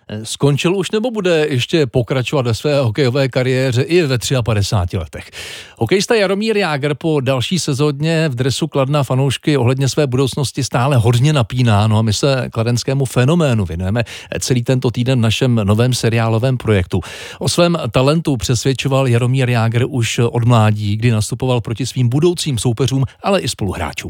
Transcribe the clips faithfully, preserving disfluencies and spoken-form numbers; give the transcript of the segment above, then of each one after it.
Skončil už nebo bude ještě pokračovat ve své hokejové kariéře i ve padesát třech letech? Hokejista Jaromír Jágr po další sezóně v dresu Kladna fanoušky ohledně své budoucnosti stále hodně napíná, no a my se kladenskému fenoménu věnujeme celý tento týden v našem novém seriálovém projektu. O svém talentu přesvědčoval Jaromír Jágr už od mládí, kdy nastupoval proti svým budoucím soupeřům, ale i spoluhráčům.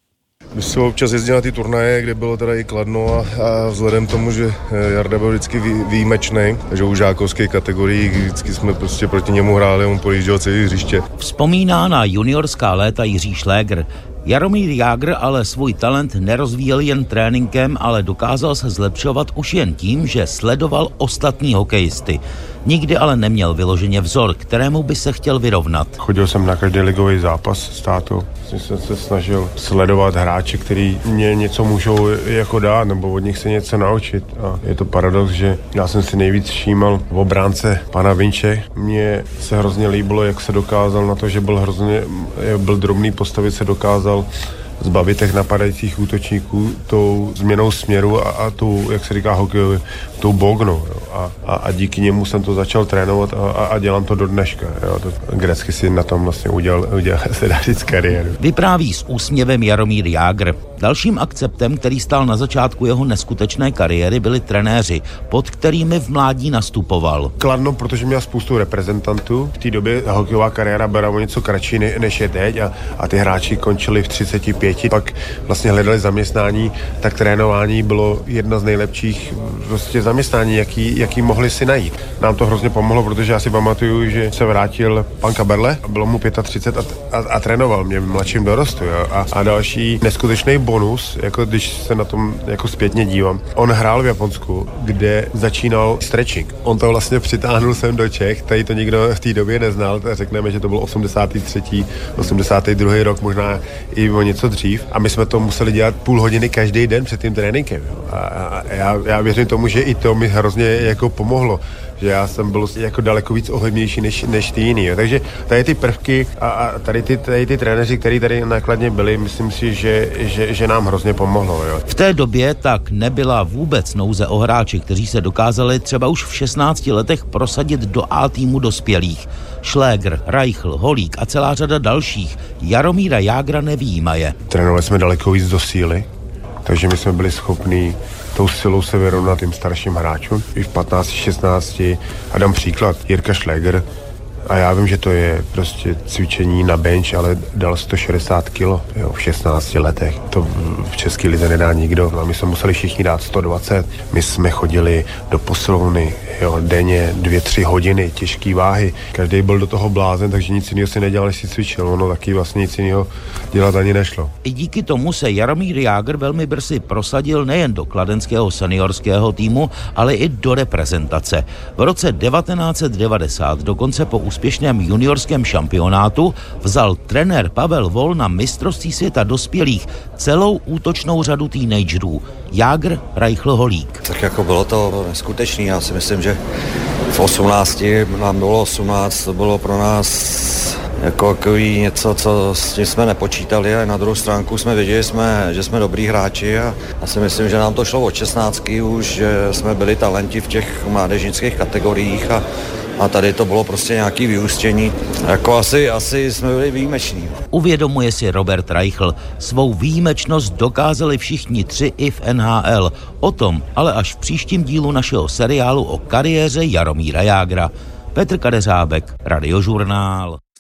My jsme občas jezdili na ty turnaje, kde bylo teda i Kladno a, a vzhledem tomu, že Jarda byl vždycky vý, výjimečný, takže u žákovské kategorii vždycky jsme prostě proti němu hráli, on projížděl celý hřiště. Vzpomíná na juniorská léta Jiří Šlégr. Jaromír Jágr ale svůj talent nerozvíjel jen tréninkem, ale dokázal se zlepšovat už jen tím, že sledoval ostatní hokejisty. Nikdy ale neměl vyloženě vzor, kterému by se chtěl vyrovnat. Chodil jsem na každý ligový zápas s tátou. Jsem se snažil sledovat hráče, kteří mě něco můžou jako dát, nebo od nich se něco naučit. A je to paradox, že já jsem si nejvíc všímal v obránce pana Vinče. Mně se hrozně líbilo, jak se dokázal na to, že byl hrozně byl drobný postavit, se dokázal zbavit těch napadajících útočníků tou změnou směru a, a tou, jak se říká hokejově, tou bognou. Jo. A, a, a díky němu jsem to začal trénovat a, a, a dělám to do dneška. Jo. To, grecky si na tom vlastně udělal, udělal se dá říct kariéru. Vypráví s úsměvem Jaromír Jágr. Dalším akceptem, který stál na začátku jeho neskutečné kariéry, byli trenéři, pod kterými v mládí nastupoval. Kladno, protože měl spoustu reprezentantů. V té době hokejová kariéra byla o něco kratší, než je teď a, a ty hráči končili v třiceti pěti. Pak vlastně hledali zaměstnání, tak trénování bylo jedna z nejlepších prostě zaměstnání, jaký, jaký mohli si najít. Nám to hrozně pomohlo, protože já si pamatuju, že se vrátil pan Kaberle, bylo mu třicet pět a, a, a trénoval mě v mladším dorostu. Jo. A, a další neskutečný bonus, jako když se na tom jako zpětně dívám. On hrál v Japonsku, kde začínal stretching. On to vlastně přitáhnul sem do Čech, tady to nikdo v té době neznal, tak řekneme, že to byl osmdesátý třetí, osmdesátý druhý rok, možná i o něco dřív. A my jsme to museli dělat půl hodiny každý den před tím tréninkem. Jo. A, a já, já věřím tomu, že i to mi hrozně jako pomohlo, že já jsem byl jako daleko víc ohlednější než, než ty jiný. Jo. Takže tady ty prvky a, a tady ty, tady ty trenéři, kteří tady nákladně byli, myslím si, že, že, že nám hrozně pomohlo. Jo. V té době tak nebyla vůbec nouze o hráči, kteří se dokázali třeba už v šestnácti letech prosadit do A týmu dospělých. Šlégr, Reichl, Holík a celá řada dalších. Jaromíra Jágra nevyjímaje. Trénovali jsme daleko víc do síly, takže my jsme byli schopní tou silou se vyrovnat tím starším hráčům. I v patnácti, šestnácti a dám příklad, Jirka Šlégr, a já vím, že to je prostě cvičení na bench, ale dal sto šedesát kilo jo, v šestnácti letech. To v české lize nedá nikdo. A my jsme museli všichni dát sto dvacet. My jsme chodili do posilovny jo, denně dvě, tři hodiny, těžké váhy. Každý byl do toho blázen, takže nic jiného si nedělal, než si cvičil. Ono taky vlastně nic jiného dělat ani nešlo. I díky tomu se Jaromír Jágr velmi brzy prosadil nejen do kladenského seniorského týmu, ale i do reprezentace. V roce devatenáct set devadesát dokonce po úspěšném juniorském šampionátu vzal trenér Pavel Vol na mistrovství světa dospělých celou útočnou řadu teenagerů. Jágr, Reichl, Holík. Tak jako bylo to neskutečný. Já si myslím, že v osmnácti, nám bylo osmnáct, to bylo pro nás jako takový něco, co s tím jsme nepočítali, a na druhou stránku jsme věděli, jsme, že jsme dobrý hráči a já si myslím, že nám to šlo od šestnáctky už, že jsme byli talenti v těch mládežnických kategoriích a A tady to bylo prostě nějaký vyústění. Jako asi, asi jsme byli výjimeční. Uvědomuje si Robert Reichl. Svou výjimečnost dokázali všichni tři i v N H L. O tom ale až v příštím dílu našeho seriálu o kariéře Jaromíra Jágra. Petr Kadeřábek, Radiožurnál.